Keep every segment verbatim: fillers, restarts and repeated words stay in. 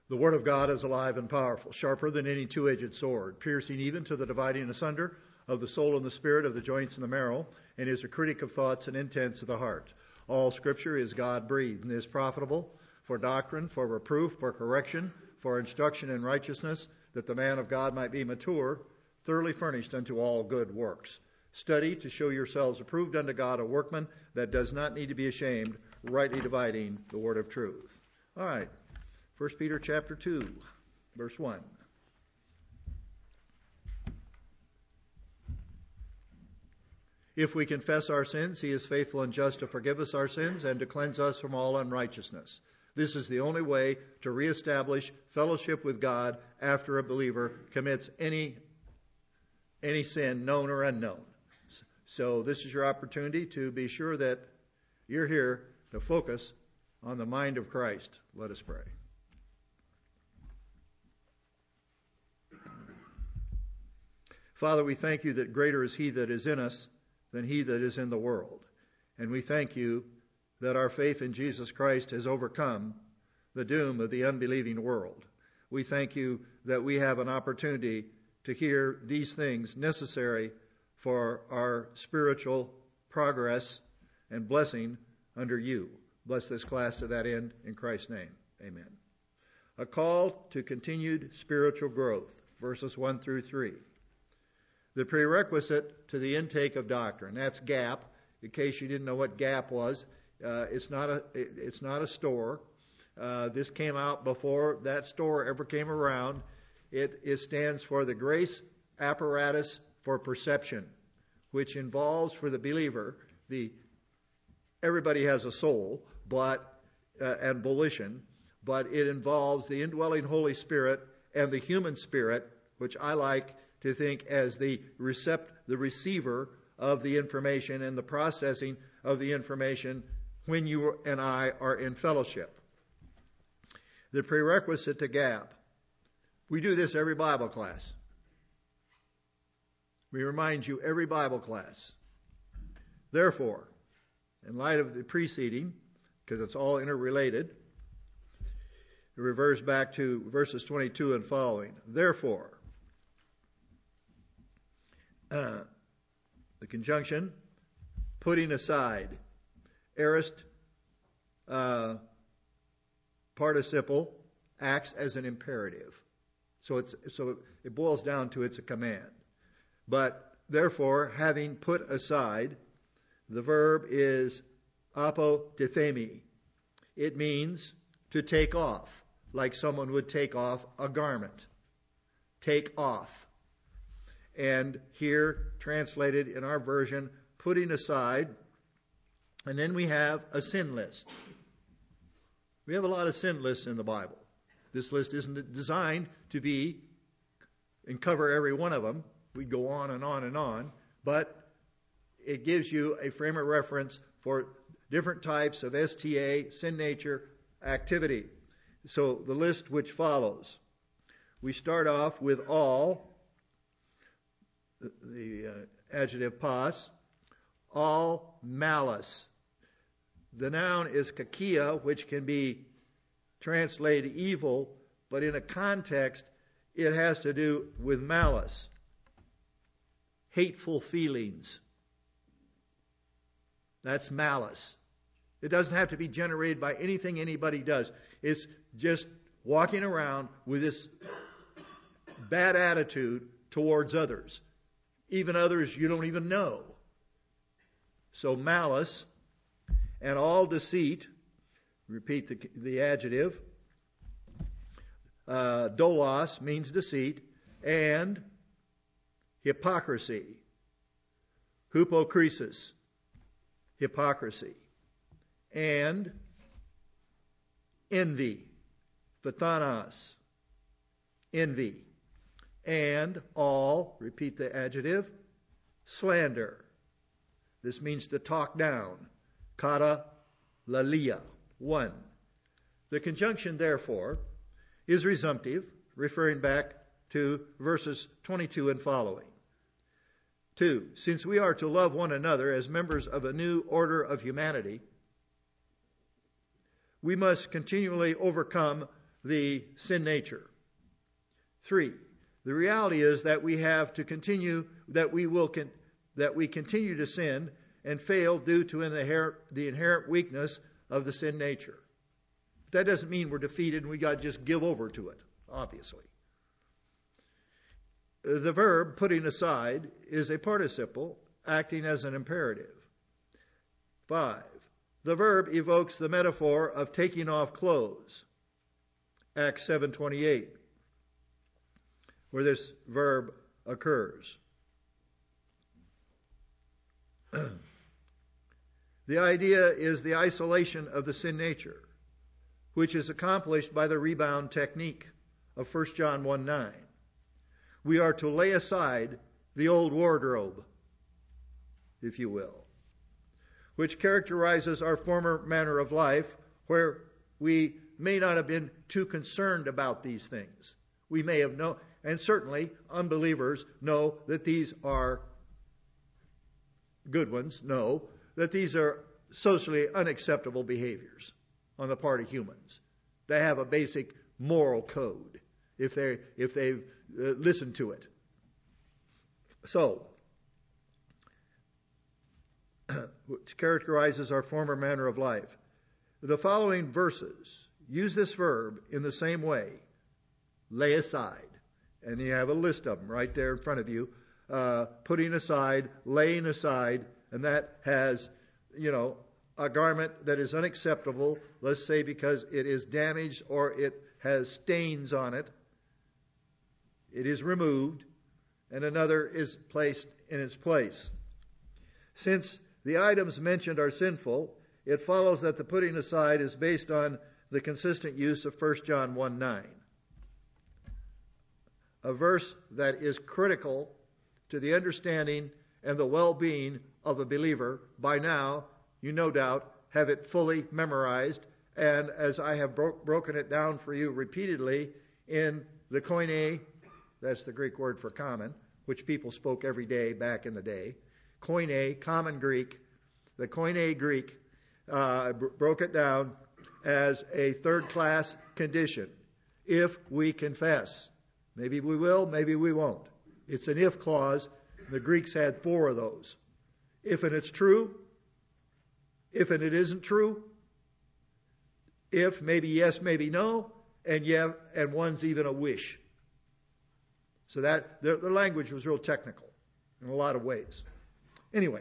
The word of God is alive and powerful, sharper than any two-edged sword, piercing even to the dividing asunder of the soul and the spirit, of the joints and the marrow, and is a critic of thoughts and intents of the heart. All Scripture is God-breathed and is profitable for doctrine, for reproof, for correction, for instruction in righteousness, that the man of God might be mature, thoroughly furnished unto all good works. Study to show yourselves approved unto God, a workman that does not need to be ashamed, rightly dividing the word of truth. All right. First Peter chapter two, verse one. If we confess our sins, he is faithful and just to forgive us our sins and to cleanse us from all unrighteousness. This is the only way to reestablish fellowship with God after a believer commits any, any sin, known or unknown. So this is your opportunity to be sure that you're here to focus on the mind of Christ. Let us pray. Father, we thank you that greater is he that is in us than he that is in the world. And we thank you that our faith in Jesus Christ has overcome the doom of the unbelieving world. We thank you that we have an opportunity to hear these things necessary for our spiritual progress and blessing under you. Bless this class to that end, in Christ's name. Amen. A call to continued spiritual growth, verses one through three. The prerequisite to the intake of doctrine. That's G A P. In case you didn't know what G A P was, uh, it's not a it, it's not a store. Uh, this came out before that store ever came around. It, it stands for the Grace Apparatus for Perception, which involves for the believer the everybody has a soul, but uh, and volition, but it involves the indwelling Holy Spirit and the human spirit, which I like to think as the recept, the receiver of the information and the processing of the information when you and I are in fellowship. The prerequisite to G A P. We do this every Bible class. We remind you every Bible class. Therefore, in light of the preceding, because it's all interrelated, it reverts back to verses twenty-two and following. Therefore, Uh, the conjunction, putting aside, aorist uh, participle acts as an imperative. So it's so it boils down to it's a command. But therefore, having put aside, the verb is apodithemi. It means to take off, like someone would take off a garment. Take off. And here, translated in our version, putting aside. And then we have a sin list. We have a lot of sin lists in the Bible. This list isn't designed to be and cover every one of them. We go on and on and on. But it gives you a frame of reference for different types of S T A, sin nature, activity. So the list which follows. We start off with all. The, the uh, adjective pas, all malice. The noun is kakia, which can be translated evil, but in a context, it has to do with malice, hateful feelings. That's malice. It doesn't have to be generated by anything anybody does. It's just walking around with this bad attitude towards others. Even others you don't even know. So malice and all deceit, repeat the, the adjective, uh, dolos means deceit, and hypocrisy, hypokrisis, hypocrisy, and envy, phthanos, envy. And all, repeat the adjective, slander. This means to talk down. Kata lalia. One. The conjunction, therefore, is resumptive, referring back to verses twenty-two and following. Two. Since we are to love one another as members of a new order of humanity, we must continually overcome the sin nature. Three, the reality is that we have to continue, that we will, con- that we continue to sin and fail due to an inherent, the inherent weakness of the sin nature. That doesn't mean we're defeated and we got to just give over to it, obviously. The verb putting aside is a participle acting as an imperative. Five, the verb evokes the metaphor of taking off clothes. Acts seven twenty-eight, where this verb occurs. The idea is the isolation of the sin nature, which is accomplished by the rebound technique of First John one nine. We are to lay aside the old wardrobe, if you will, which characterizes our former manner of life, where we may not have been too concerned about these things. We may have known, and certainly unbelievers know that these are good ones, know that these are socially unacceptable behaviors on the part of humans. They have a basic moral code if they if they've uh, listened to it. So, which characterizes our former manner of life. The following verses use this verb in the same way. Lay aside. And you have a list of them right there in front of you. Uh, putting aside, laying aside, and that has, you know, a garment that is unacceptable, let's say because it is damaged or it has stains on it. It is removed, and another is placed in its place. Since the items mentioned are sinful, it follows that the putting aside is based on the consistent use of First John one nine, a verse that is critical to the understanding and the well-being of a believer. By now, you no doubt have it fully memorized, and as I have bro- broken it down for you repeatedly in the koine, that's the Greek word for common, which people spoke every day back in the day. Koine, common Greek, the koine Greek uh, b- broke it down as a third-class condition. If we confess. Maybe we will, maybe we won't. It's an if clause. The Greeks had four of those. If and it's true, if and it isn't true, if, maybe yes, maybe no, and yeah, and one's even a wish. So that, the, the language was real technical in a lot of ways. Anyway,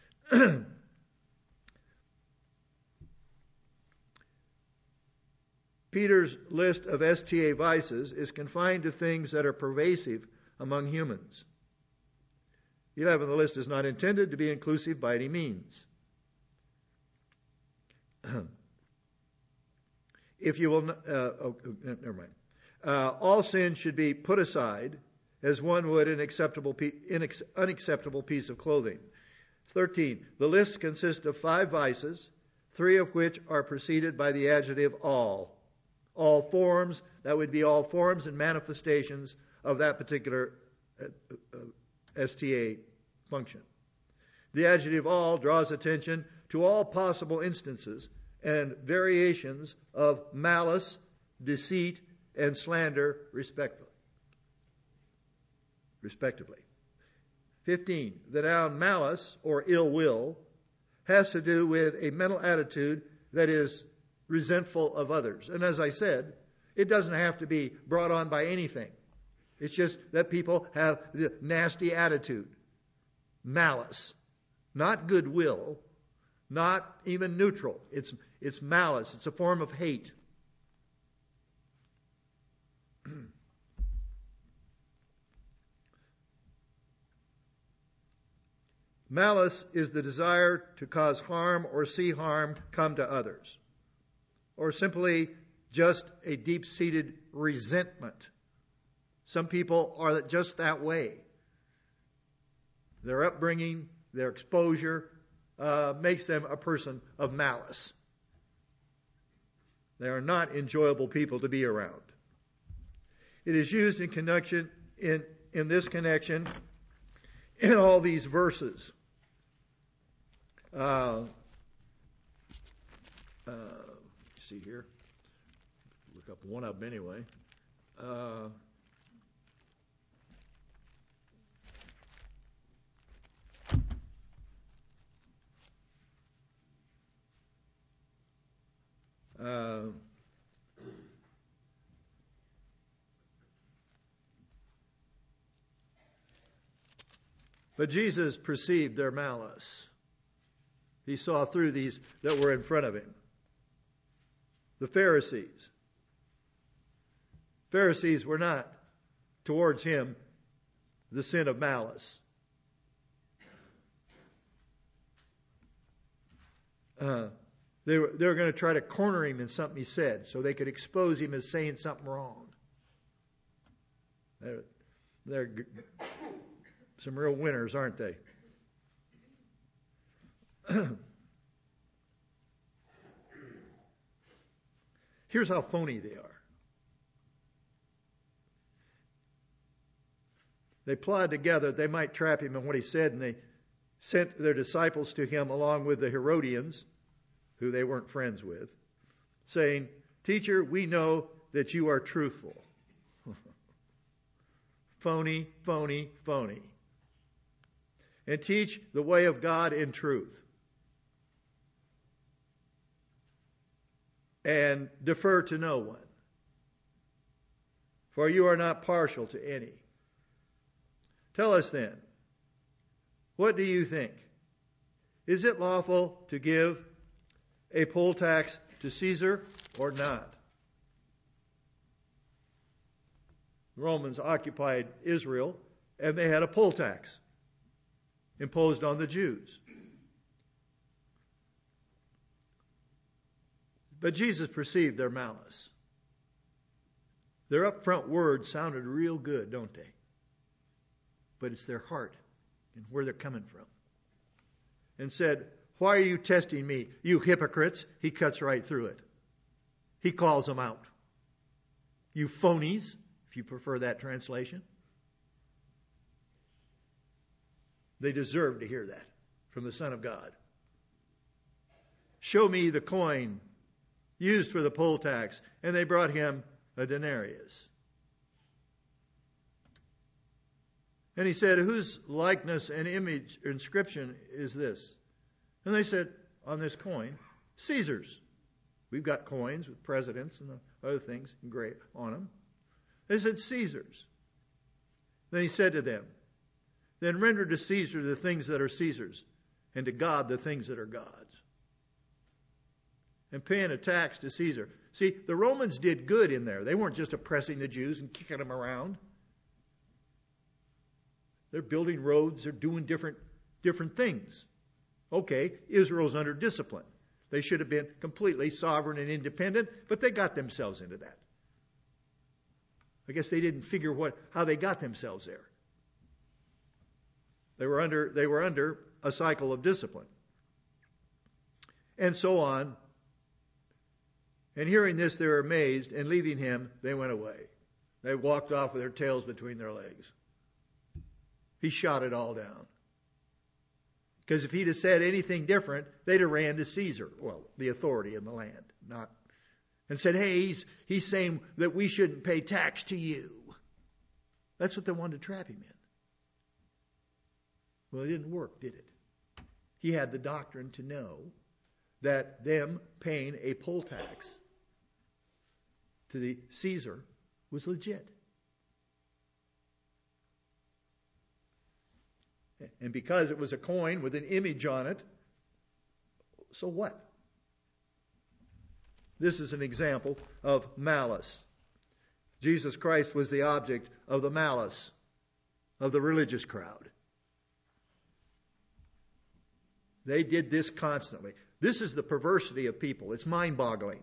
Peter's list of S T A vices is confined to things that are pervasive among humans. eleven, the list is not intended to be inclusive by any means. If you will, uh, oh, never mind. Uh, all sin should be put aside as one would an acceptable, inex, unacceptable piece of clothing. thirteen, the list consists of five vices, three of which are preceded by the adjective all. All forms, that would be all forms and manifestations of that particular uh, uh, S T A function. The adjective all draws attention to all possible instances and variations of malice, deceit, and slander, respectively. respectively. fifteen, the noun malice, or ill will, has to do with a mental attitude that is resentful of others. And as I said, it doesn't have to be brought on by anything. It's just that people have the nasty attitude. Malice. Not goodwill. Not even neutral. It's, it's malice. It's a form of hate. Malice is the desire to cause harm or see harm come to others, or simply just a deep-seated resentment. Some people are just that way. Their upbringing, their exposure, uh, makes them a person of malice. They are not enjoyable people to be around. It is used in connection in, in this connection in all these verses. Uh, uh, see here. Look couple, one of them anyway. Uh, uh, but Jesus perceived their malice. He saw through these that were in front of him. The Pharisees. Pharisees were not towards him the sin of malice. Uh, they were, they were going to try to corner him in something he said so they could expose him as saying something wrong. They're, they're some real winners, aren't they? Here's how phony they are. They plotted together they might trap him in what he said, and they sent their disciples to him along with the Herodians, who they weren't friends with, saying, "Teacher, we know that you are truthful." Phony, phony, phony. "And teach the way of God in truth. And defer to no one. For you are not partial to any. Tell us then, what do you think? Is it lawful to give a poll tax to Caesar or not?" The Romans occupied Israel, and they had a poll tax imposed on the Jews. But Jesus perceived their malice. Their upfront words sounded real good, don't they? But it's their heart and where they're coming from. And said, "Why are you testing me, you hypocrites?" He cuts right through it. He calls them out. "You phonies," if you prefer that translation. They deserve to hear that from the Son of God. "Show me the coin used for the poll tax." And they brought him a denarius. And he said, "Whose likeness and image inscription is this?" And they said, "On this coin, Caesar's." We've got coins with presidents and other things engraved on them. They said, "Caesar's." Then he said to them, "Then render to Caesar the things that are Caesar's, and to God the things that are God's." And paying a tax to Caesar. See, the Romans did good in there. They weren't just oppressing the Jews and kicking them around. They're building roads. They're doing different, different things. Okay, Israel's under discipline. They should have been completely sovereign and independent, but they got themselves into that. I guess they didn't figure what how they got themselves there. They were under they were under a cycle of discipline. And so on. And hearing this, they were amazed, and leaving him, they went away. They walked off with their tails between their legs. He shot it all down. Because if he'd have said anything different, they'd have ran to Caesar, well, the authority in the land, not, and said, "Hey, he's, he's saying that we shouldn't pay tax to you." That's what they wanted to trap him in. Well, it didn't work, did it? He had the doctrine to know that them paying a poll tax to the Caesar was legit. And because it was a coin with an image on it, so what? This is an example of malice. Jesus Christ was the object of the malice of the religious crowd. They did this constantly. This is the perversity of people. It's mind-boggling.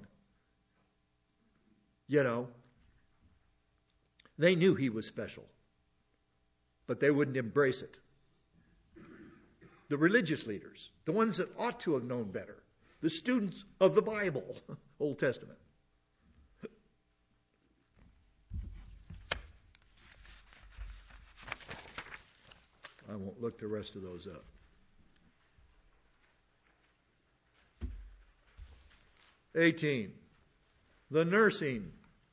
You know, they knew he was special, but they wouldn't embrace it. The religious leaders, the ones that ought to have known better, the students of the Bible, Old Testament. I won't look the rest of those up. eighteen. The nursing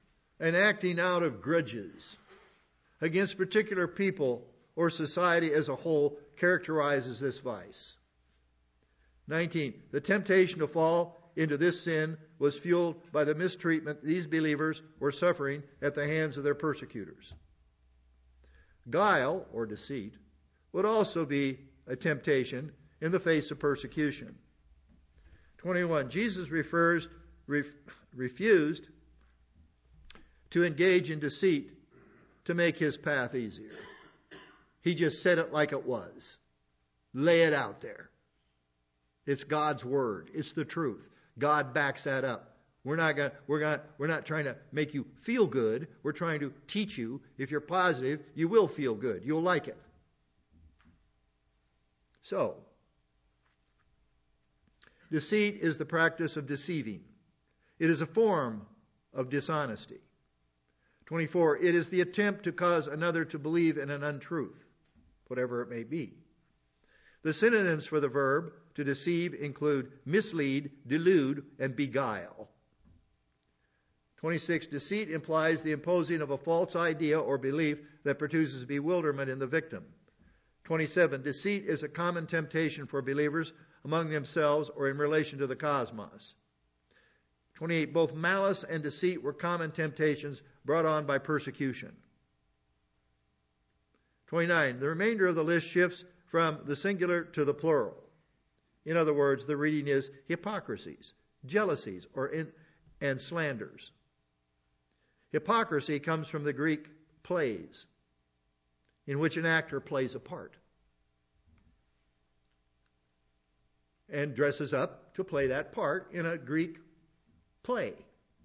an acting out of grudges against particular people or society as a whole characterizes this vice. nineteen. The temptation to fall into this sin was fueled by the mistreatment these believers were suffering at the hands of their persecutors. Guile, or deceit, would also be a temptation in the face of persecution. twenty-one. Jesus refers, ref, refused to engage in deceit to make his path easier. He just said it like it was. Lay it out there. It's God's word. It's the truth. God backs that up. We're not going we're going we're not trying to make you feel good. We're trying to teach you. If you're positive, you will feel good. You'll like it. So, deceit is the practice of deceiving. It is a form of dishonesty. twenty-four. It is the attempt to cause another to believe in an untruth, whatever it may be. The synonyms for the verb to deceive include mislead, delude, and beguile. twenty-six. Deceit implies the imposing of a false idea or belief that produces bewilderment in the victim. twenty-seven. Deceit is a common temptation for believers among themselves or in relation to the cosmos. twenty-eight. Both malice and deceit were common temptations brought on by persecution. twenty-nine. The remainder of the list shifts from the singular to the plural. In other words, the reading is hypocrisies, jealousies, or in, and slanders. Hypocrisy comes from the Greek plays, in which an actor plays a part and dresses up to play that part in a Greek play.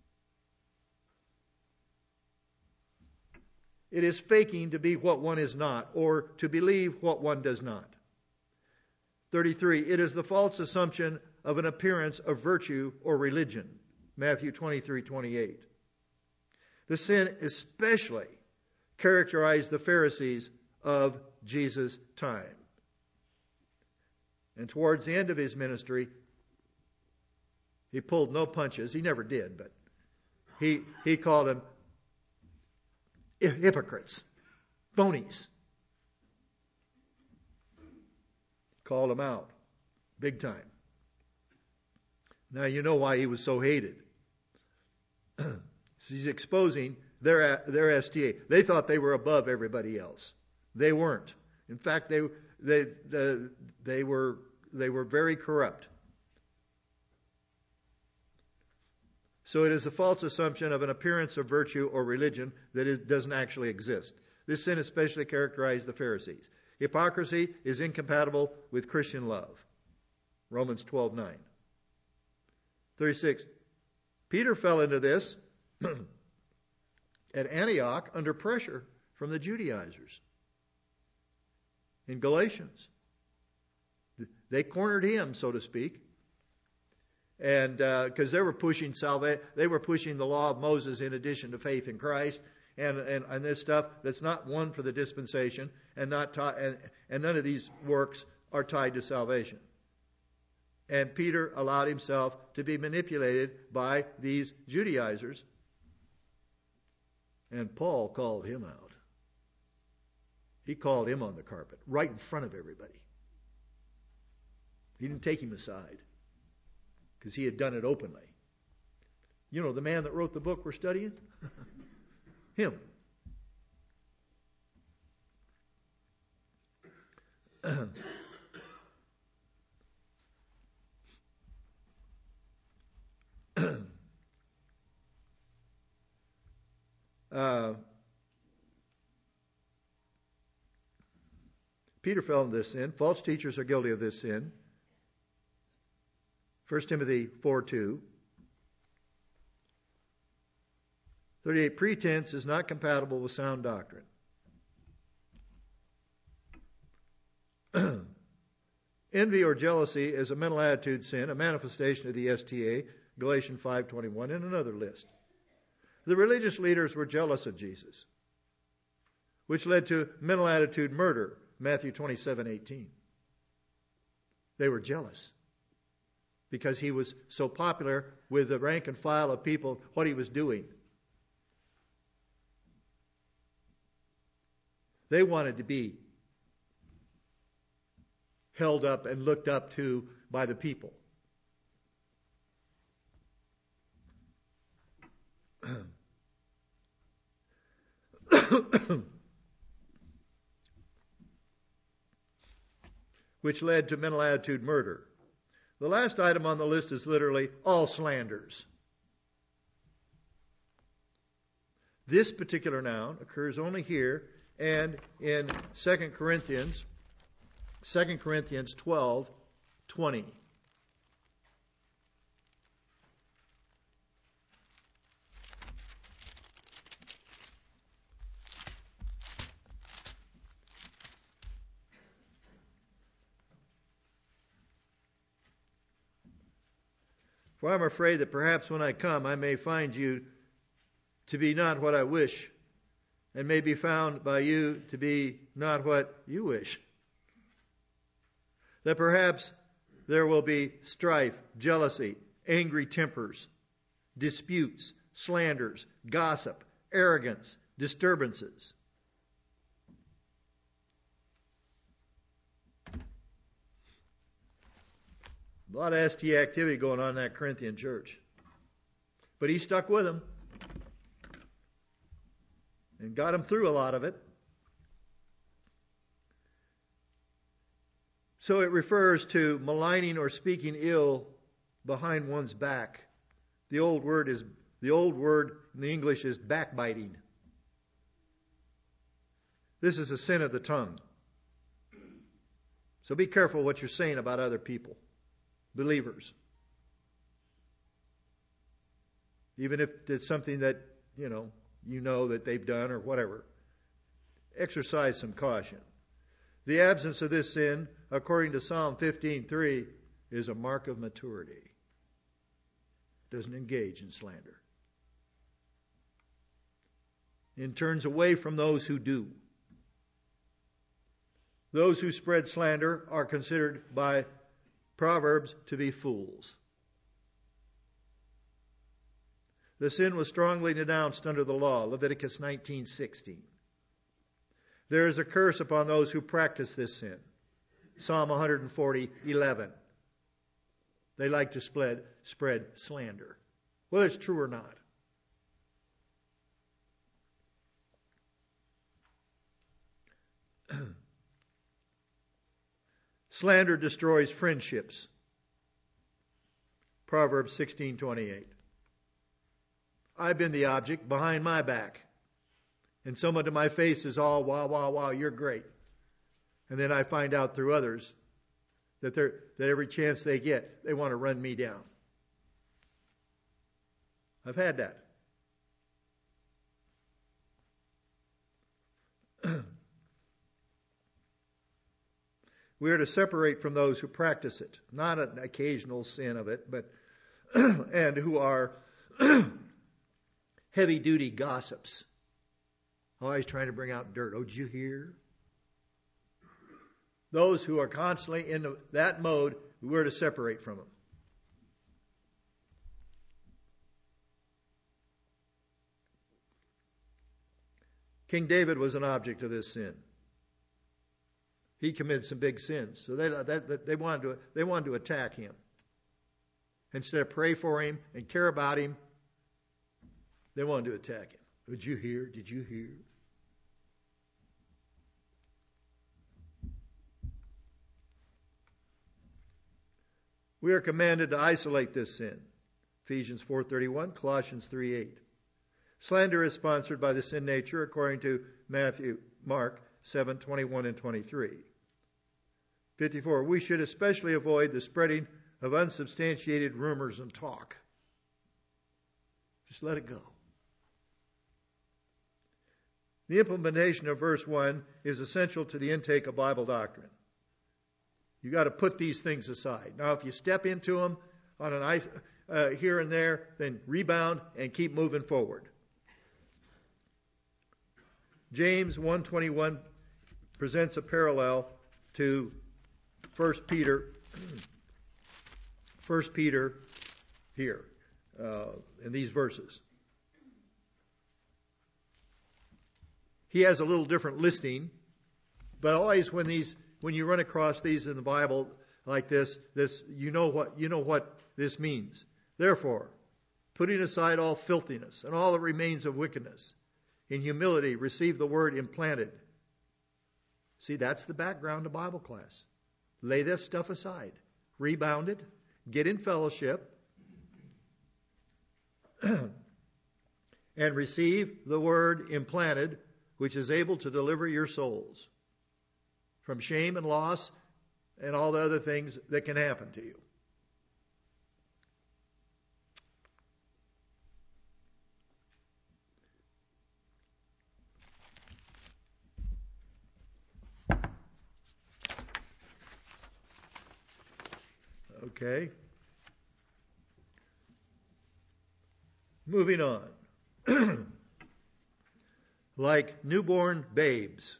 It is faking to be what one is not, or to believe what one does not. thirty-three. It is the false assumption of an appearance of virtue or religion. Matthew twenty-three twenty-eight. The sin especially characterized the Pharisees of Jesus' time. And towards the end of his ministry, he pulled no punches. He never did, but he, he called them hypocrites, phonies. Called them out big time. Now you know why he was so hated. He's exposing their their S T A. They thought they were above everybody else. They weren't. In fact, they they they, they were they were very corrupt. So it is a false assumption of an appearance of virtue or religion that is, doesn't actually exist. This sin especially characterized the Pharisees. Hypocrisy is incompatible with Christian love. Romans twelve nine. thirty-six. Peter fell into this at Antioch under pressure from the Judaizers. In Galatians, they cornered him, so to speak. And because uh, they were pushing salvation, they were pushing the law of Moses in addition to faith in Christ, and and, and this stuff that's not one for the dispensation, and not ta- and, and none of these works are tied to salvation. And Peter allowed himself to be manipulated by these Judaizers, and Paul called him out. He called him on the carpet, right in front of everybody. He didn't take him aside, because he had done it openly. You know, the man that wrote the book we're studying? Him. uh, Peter fell into this sin. False teachers are guilty of this sin. First Timothy four two. thirty-eight. Pretense is not compatible with sound doctrine. Envy or jealousy is a mental attitude sin, a manifestation of the S T A, Galatians five twenty-one, and another list. The religious leaders were jealous of Jesus, which led to mental attitude murder, Matthew twenty-seven eighteen. They were jealous because he was so popular with the rank and file of people, what he was doing. They wanted to be held up and looked up to by the people. Which led to mental attitude murder. The last item on the list is literally all slanders. This particular noun occurs only here and in Second Corinthians, Second Corinthians twelve twenty. For I am afraid that perhaps when I come I may find you to be not what I wish, and may be found by you to be not what you wish. That perhaps there will be strife, jealousy, angry tempers, disputes, slanders, gossip, arrogance, disturbances. A lot of S T activity going on in that Corinthian church. But he stuck with them and got him through a lot of it. So it refers to maligning or speaking ill behind one's back. The old word is the old word in the English is backbiting. This is a sin of the tongue. So be careful what you're saying about other people, believers. Even if it's something that, you know, you know that they've done or whatever. Exercise some caution. The absence of this sin, according to Psalm fifteen three, is a mark of maturity. Doesn't engage in slander. And turns away from those who do. Those who spread slander are considered by Proverbs to be fools. The sin was strongly denounced under the law, Leviticus nineteen sixteen. There is a curse upon those who practice this sin, Psalm one forty eleven. They like to spread, spread slander, whether it's true or not. Slander destroys friendships. Proverbs sixteen twenty-eight. I've been the object behind my back. And someone to my face is all, wow, wow, wow, you're great. And then I find out through others that they're, that every chance they get, they want to run me down. I've had that. We are to separate from those who practice it, not an occasional sin of it, but and who are heavy-duty gossips. Always trying to bring out dirt. Oh, did you hear? Those who are constantly in that mode, we're to separate from them. King David was an object of this sin. He committed some big sins, so they they, they wanted to they wanted to attack him. Instead of pray for him and care about him, they wanted to attack him. Did you hear? Did you hear? We are commanded to isolate this sin. Ephesians four thirty-one, Colossians three eight. Slander is sponsored by the sin nature according to Matthew, Mark seven twenty-one and twenty-three. fifty-four. We should especially avoid the spreading of unsubstantiated rumors and talk. Just let it go. The implementation of verse one is essential to the intake of Bible doctrine. You've got to put these things aside. Now, if you step into them on an ice, uh, here and there, then rebound and keep moving forward. James one twenty-one presents a parallel to First Peter. First Peter here uh, in these verses. he has a little different listing, but always when these, when you run across these in the Bible like this, this you know what you know what this means. Therefore, putting aside all filthiness and all that remains of wickedness, in humility receive the word implanted. See, that's the background of Bible class. Lay this stuff aside. Rebound it. Get in fellowship. And receive the word implanted, which is able to deliver your souls from shame and loss and all the other things that can happen to you. Okay. Moving on. Like newborn babes.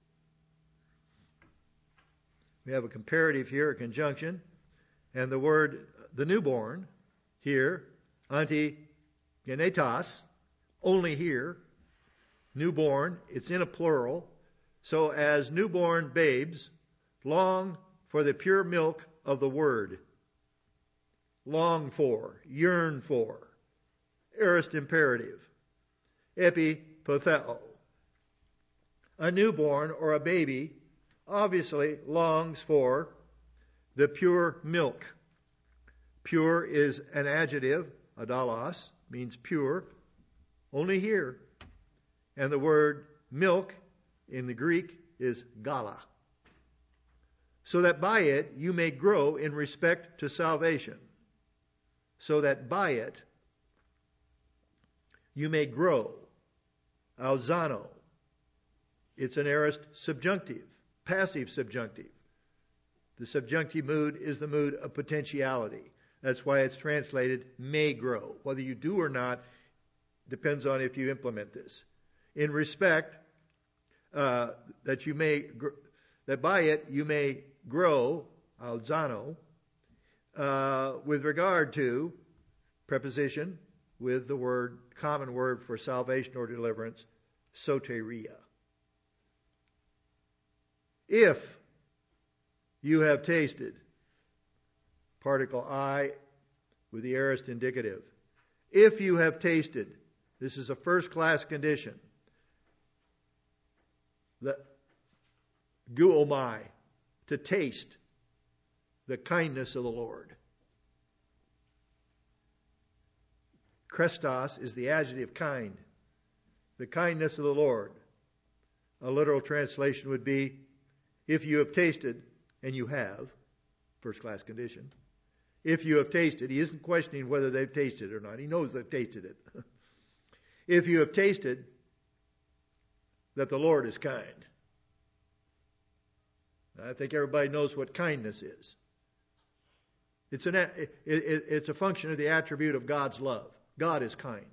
We have a comparative here, a conjunction, and the word, the newborn, here, antigenetos, only here, newborn, it's in a plural. So as newborn babes, long for the pure milk of the word. Long for, yearn for. Aorist imperative. Epipotheo. A newborn or a baby obviously longs for the pure milk. Pure is an adjective, adalos, means pure, only here. And the word milk in the Greek is gala. So that by it you may grow in respect to salvation. So that by it you may grow. Alzano. It's an aorist subjunctive, passive subjunctive. The subjunctive mood is the mood of potentiality. That's why it's translated may grow. Whether you do or not depends on if you implement this. In respect uh, that you may, gr- that by it you may grow, alzano, uh, with regard to preposition with the word, common word for salvation or deliverance, soteria. If you have tasted, particle I with the aorist indicative. If you have tasted, this is a first class condition. The guomai, to taste the kindness of the Lord. Krestos is the adjective kind. The kindness of the Lord. A literal translation would be, if you have tasted, and you have, first class condition. If you have tasted, he isn't questioning whether they've tasted it or not. He knows they've tasted it. If you have tasted that the Lord is kind. I think everybody knows what kindness is. It's, an, it, it, it's a function of the attribute of God's love. God is kind.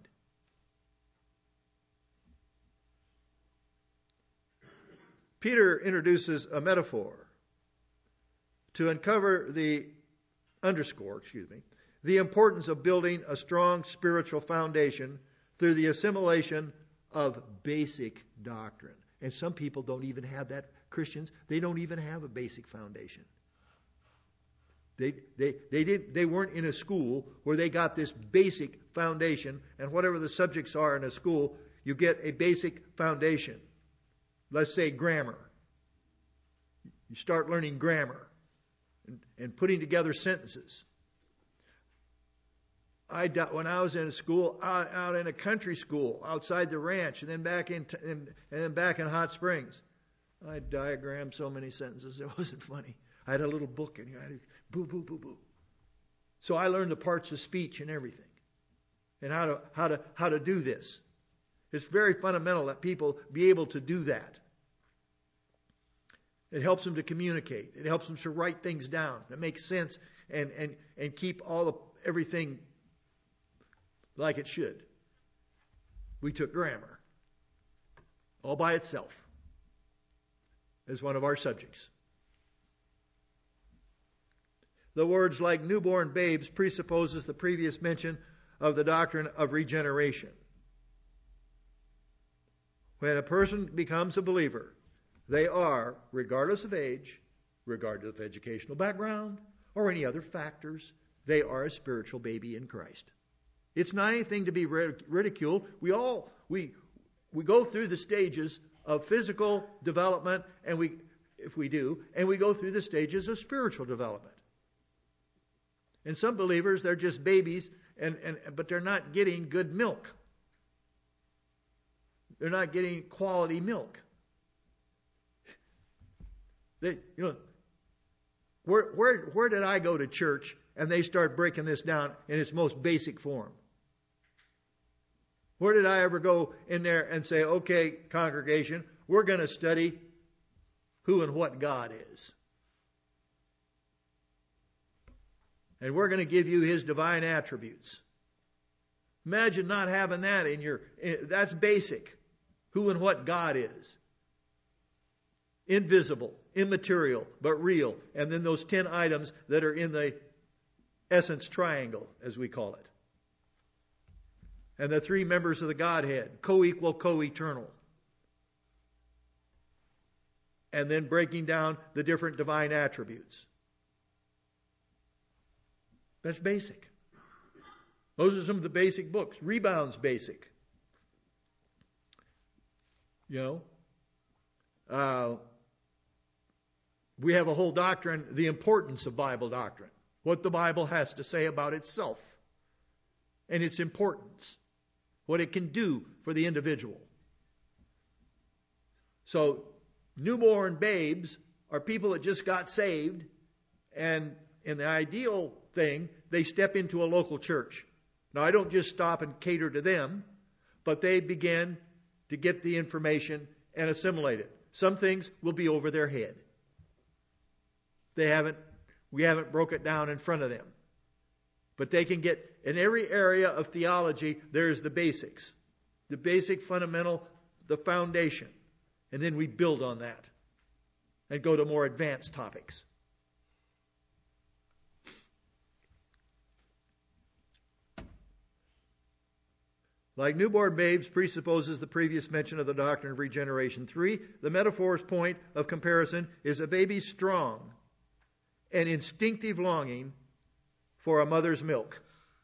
Peter introduces a metaphor to uncover the, underscore, excuse me, the importance of building a strong spiritual foundation through the assimilation of basic doctrine. And some people don't even have that. Christians, they don't even have a basic foundation. They, they, they, did, they weren't in a school where they got this basic foundation, and whatever the subjects are in a school, you get a basic foundation. Let's say grammar. You start learning grammar and, and putting together sentences. I, when I was in a school, out, out in a country school, outside the ranch, and then back in, and, and then back in Hot Springs, I diagrammed so many sentences it wasn't funny. I had a little book in here. I had boo, boo, boo, boo. So I learned the parts of speech and everything, and how to how to how to do this. It's very fundamental that people be able to do that. It helps them to communicate. It helps them to write things down that make sense and and and keep all the everything like it should. We took grammar all by itself as one of our subjects. The words like newborn babes presupposes the previous mention of the doctrine of regeneration. When a person becomes a believer, they are, regardless of age, regardless of educational background, or any other factors, they are a spiritual baby in Christ. It's not anything to be ridiculed. We all, we, we go through the stages of physical development, and we, if we do, and we go through the stages of spiritual development. And some believers, they're just babies, and, and but they're not getting good milk. They're not getting quality milk. They, you know, where where where did I go to church and they start breaking this down in its most basic form? Where did I ever go in there and say, okay, congregation, we're going to study who and what God is. And we're going to give you His divine attributes. Imagine not having that in your, that's basic. Who and what God is. Invisible, immaterial, but real. And then those ten items that are in the essence triangle, as we call it. And the three members of the Godhead, co-equal, co-eternal. And then breaking down the different divine attributes. That's basic. Those are some of the basic books. Rebound's basic. You know, uh, we have a whole doctrine, the importance of Bible doctrine. What the Bible has to say about itself. And its importance. What it can do for the individual. So, newborn babes are people that just got saved. And in the ideal thing, they step into a local church. Now, I don't just stop and cater to them. But they begin to get the information and assimilate it. Some things will be over their head. They haven't, we haven't broke it down in front of them. But they can get, in every area of theology, there's the basics. The basic fundamental, the foundation. And then we build on that. And go to more advanced topics. Like newborn babes presupposes the previous mention of the doctrine of regeneration. Three, the metaphor's point of comparison is a baby's strong and instinctive longing for a mother's milk.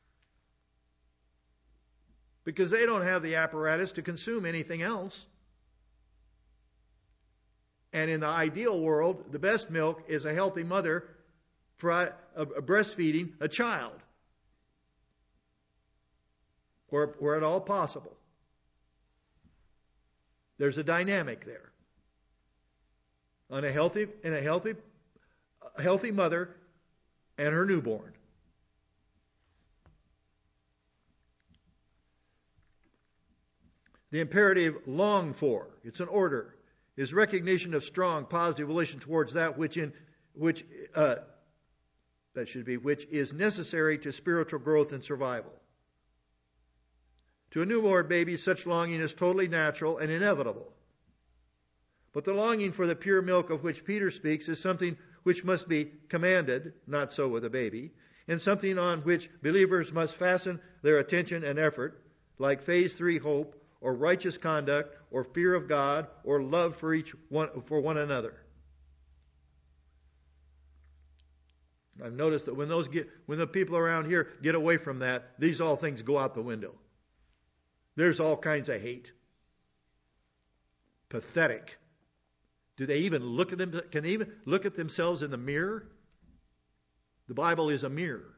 Because they don't have the apparatus to consume anything else. And in the ideal world, the best milk is a healthy mother for a, a, a breastfeeding a child. Where, where at all possible. There's a dynamic there. On a healthy, in a healthy, a healthy mother and her newborn. The imperative long for, it's an order, is recognition of strong positive relation towards that which in which uh, that should be which is necessary to spiritual growth and survival. To a newborn baby, such longing is totally natural and inevitable. But the longing for the pure milk of which Peter speaks is something which must be commanded, not so with a baby, and something on which believers must fasten their attention and effort, like phase three hope, or righteous conduct, or fear of God, or love for each one for one another. I've noticed that when those get when the people around here get away from that, these all things go out the window. There's all kinds of hate. Pathetic. Do they even look at them? Can they even look at themselves in the mirror? The Bible is a mirror.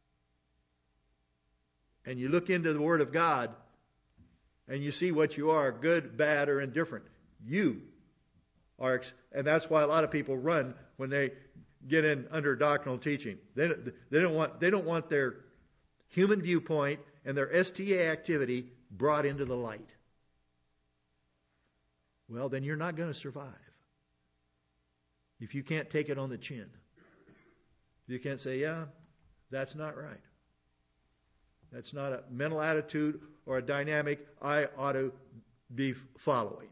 And you look into the Word of God and you see what you are, good, bad, or indifferent. You are, and that's why a lot of people run when they get in under doctrinal teaching. They, they don't want, they don't want their human viewpoint and their S T A activity brought into the light. Well, then you're not going to survive. If you can't take it on the chin. You can't say, yeah, that's not right. That's not a mental attitude or a dynamic I ought to be following.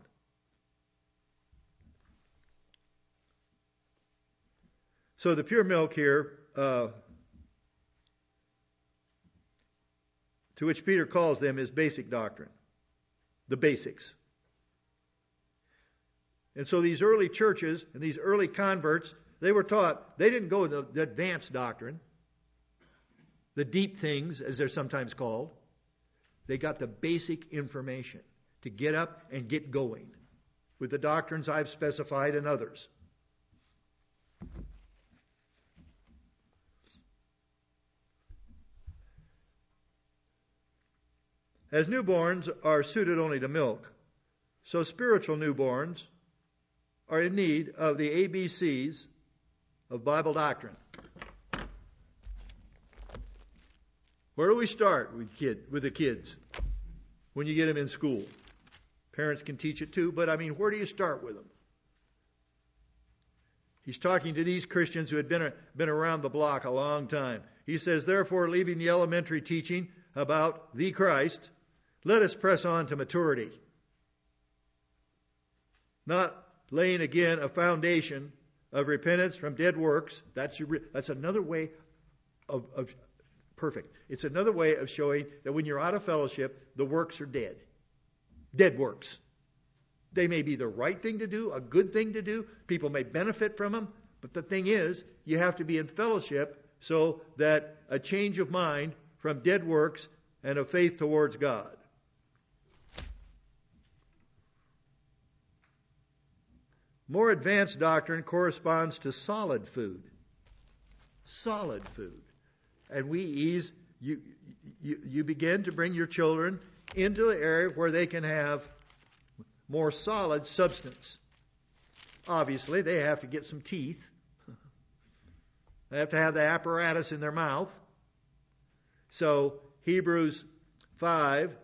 So the pure milk here, uh, to which Peter calls them, is basic doctrine. The basics. And so these early churches and these early converts, they were taught, they didn't go to the advanced doctrine, the deep things, as they're sometimes called. They got the basic information to get up and get going with the doctrines I've specified and others. As newborns are suited only to milk, so spiritual newborns are in need of the A B Cs of Bible doctrine. Where do we start with kid with the kids when you get them in school? Parents can teach it too, but I mean, where do you start with them? He's talking to these Christians who had been, been around the block a long time. He says, therefore, leaving the elementary teaching about the Christ, let us press on to maturity. Not laying again a foundation of repentance from dead works. That's, your, that's another way of, of perfect. It's another way of showing that when you're out of fellowship, the works are dead. Dead works. They may be the right thing to do, a good thing to do. People may benefit from them. But the thing is, you have to be in fellowship so that a change of mind from dead works and of faith towards God. More advanced doctrine corresponds to solid food. Solid food. And we ease, you, you, you begin to bring your children into an area where they can have more solid substance. Obviously, they have to get some teeth. They have to have the apparatus in their mouth. So, Hebrews five.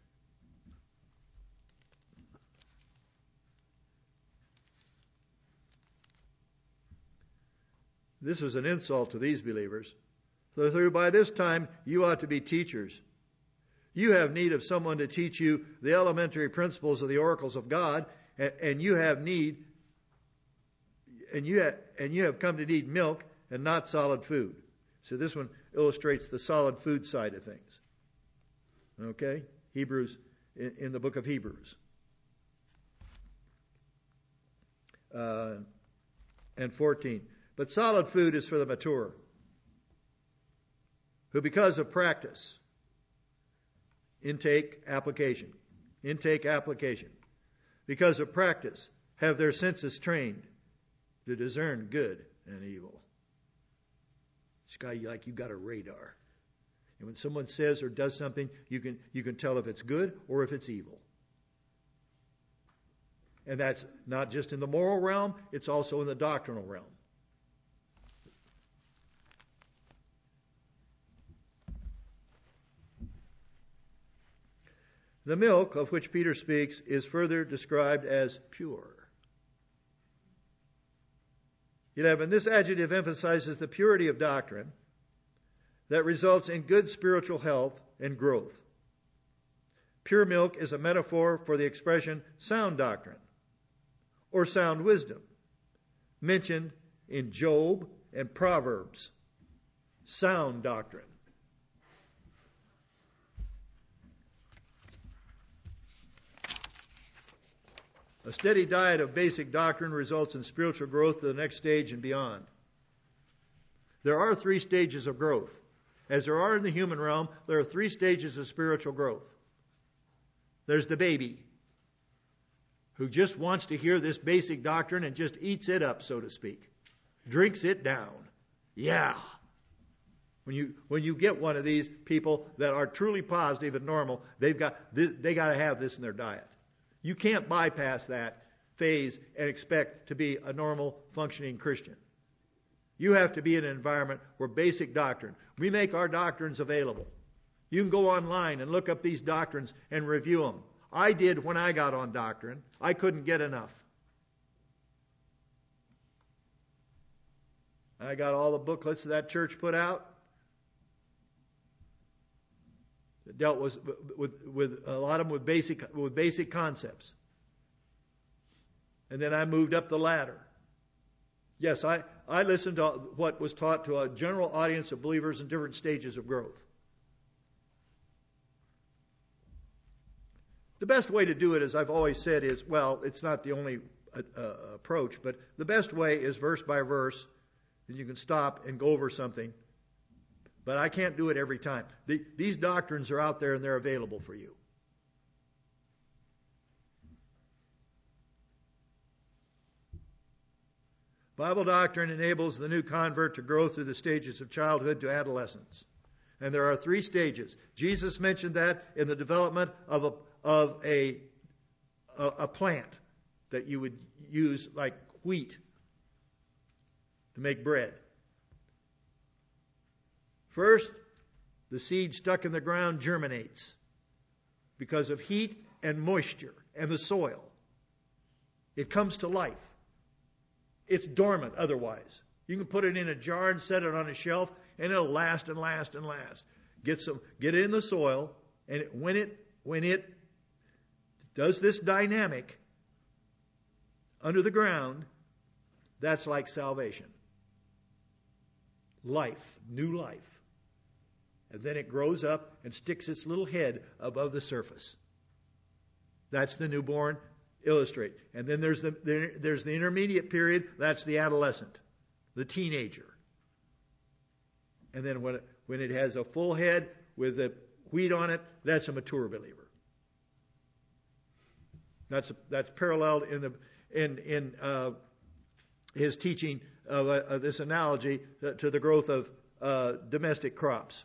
This is an insult to these believers. So through by this time you ought to be teachers. You have need of someone to teach you the elementary principles of the oracles of God, and, and you have need, and you have, and you have come to need milk and not solid food. So this one illustrates the solid food side of things. Okay, Hebrews in, in the book of Hebrews, uh, and fourteen. But solid food is for the mature, who because of practice, intake, application, intake, application, because of practice, have their senses trained to discern good and evil. It's got like you've got a radar. And when someone says or does something, you can you can tell if it's good or if it's evil. And that's not just in the moral realm, it's also in the doctrinal realm. The milk of which Peter speaks is further described as pure. eleven. This adjective emphasizes the purity of doctrine that results in good spiritual health and growth. Pure milk is a metaphor for the expression sound doctrine or sound wisdom, mentioned in Job and Proverbs. Sound doctrine. A steady diet of basic doctrine results in spiritual growth to the next stage and beyond. There are three stages of growth. As there are in the human realm, there are three stages of spiritual growth. There's the baby, who just wants to hear this basic doctrine and just eats it up, so to speak. Drinks it down. Yeah. When you when you get one of these people that are truly positive and normal, they've got they got to have this in their diet. You can't bypass that phase and expect to be a normal, functioning Christian. You have to be in an environment where basic doctrine. We make our doctrines available. You can go online and look up these doctrines and review them. I did when I got on doctrine. I couldn't get enough. I got all the booklets that that church put out. It dealt with, with, with a lot of them with basic, with basic concepts. And then I moved up the ladder. Yes, I, I listened to what was taught to a general audience of believers in different stages of growth. The best way to do it, as I've always said, is, well, it's not the only uh, uh, approach. But the best way is verse by verse, and you can stop and go over something. But I can't do it every time. The, these doctrines are out there and they're available for you. Bible doctrine enables the new convert to grow through the stages of childhood to adolescence. And there are three stages. Jesus mentioned that in the development of a, of a, a, a plant that you would use like wheat to make bread. First, the seed stuck in the ground germinates because of heat and moisture and the soil. It comes to life. It's dormant otherwise. You can put it in a jar and set it on a shelf, and it'll last and last and last. Get some, get it in the soil, and it, when it when it does this dynamic under the ground, that's like salvation. Life, new life. And then it grows up and sticks its little head above the surface. That's the newborn illustrate. And then there's the there, there's the intermediate period. That's the adolescent, the teenager. And then when it, when it has a full head with the wheat on it, that's a mature believer. That's that's paralleled in the in in uh, his teaching of uh, this analogy to the growth of uh, domestic crops.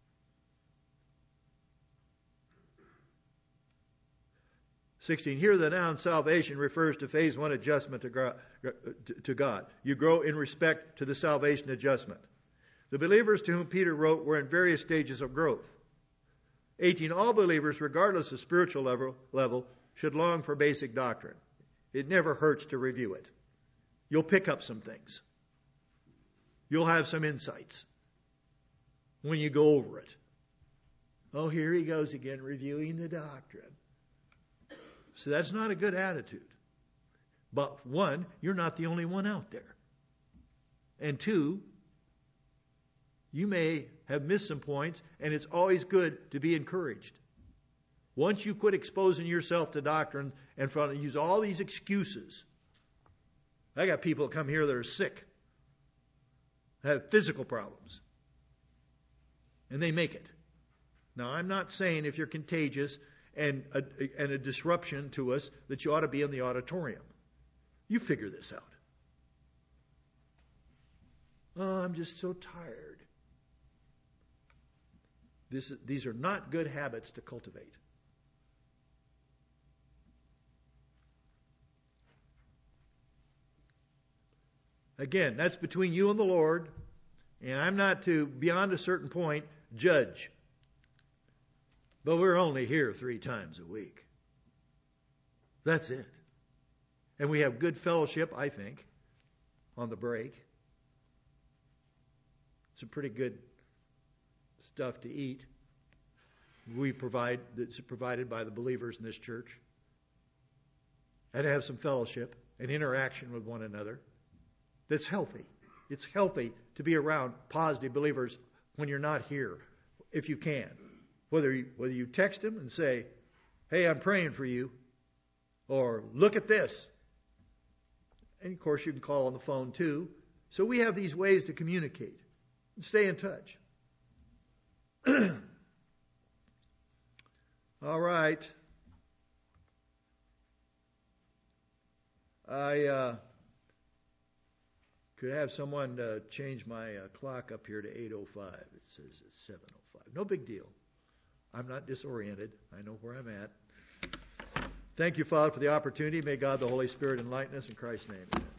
sixteen. Here the noun salvation refers to phase one adjustment to God. You grow in respect to the salvation adjustment. The believers to whom Peter wrote were in various stages of growth. eighteen. All believers, regardless of spiritual level, level, should long for basic doctrine. It never hurts to review it. You'll pick up some things. You'll have some insights when you go over it. Oh, here he goes again, reviewing the doctrine. So that's not a good attitude. But one, you're not the only one out there. And two, you may have missed some points, and it's always good to be encouraged. Once you quit exposing yourself to doctrine and front, use all these excuses. I got people that come here that are sick, have physical problems, and they make it. Now, I'm not saying if you're contagious and a, and a disruption to us that you ought to be in the auditorium. You figure this out. Oh, I'm just so tired. This, these are not good habits to cultivate. Again, that's between you and the Lord, and I'm not to, beyond a certain point, judge. But we're only here three times a week. That's it. And we have good fellowship, I think, on the break. Some pretty good stuff to eat. We provide, that's provided by the believers in this church. And have some fellowship and interaction with one another. That's healthy. It's healthy to be around positive believers when you're not here, if you can. Whether you, whether you text them and say, hey, I'm praying for you, or look at this. And of course you can call on the phone too. So we have these ways to communicate and stay in touch. All right. I uh, could have someone uh, change my uh, clock up here to eight oh five. It says it's seven oh five. No big deal. I'm not disoriented. I know where I'm at. Thank you, Father, for the opportunity. May God, the Holy Spirit, enlighten us in Christ's name. Amen.